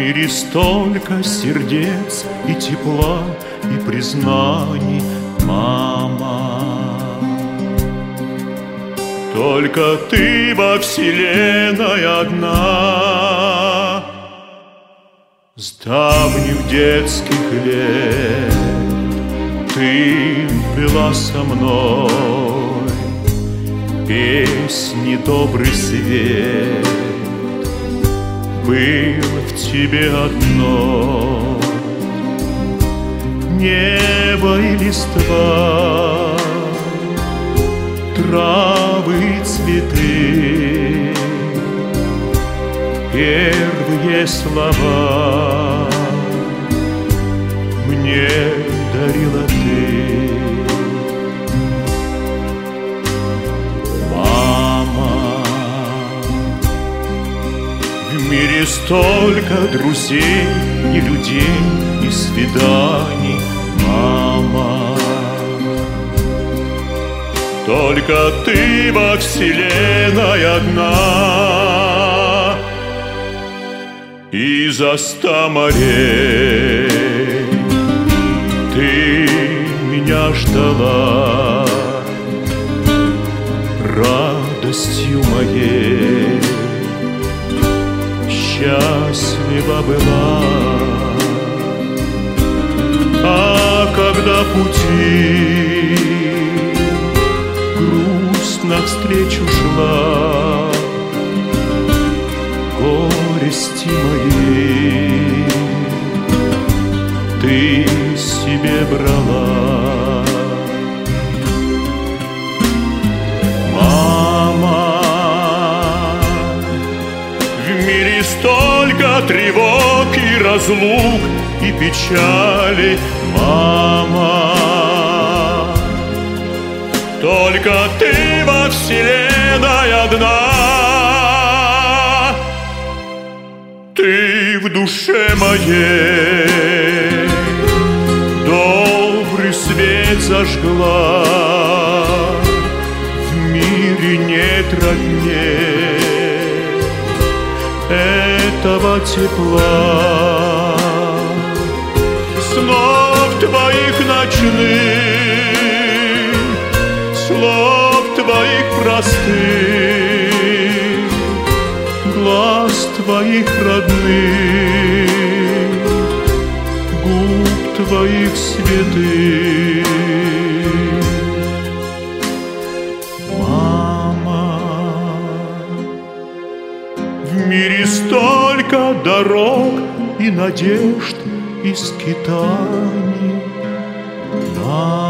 мире столько сердец и тепла, и признаний, мама. Только ты во вселенной одна. С давних детских лет ты была со мной, песни добрый свет был в тебе одно. Небо и листва, травы, цветы, первые слова мне дарила ты. Мама, в мире столько друзей и людей, и свиданий, мама. Только ты во вселенной одна. И за 100 морей ты меня ждала, радостью моей счастлива была. А когда пути навстречу шла, горести моей ты себе брала. Мама, в мире столько тревог и разлук, и печали, мама. Только ты во вселенной одна. Ты в душе моей добрый свет зажгла. В мире нет родней этого тепла, снов твоих ночных, слов твоих простых, глаз твоих родных, губ твоих святых. Мама, в мире столько дорог и надежд, и скитаний, мама.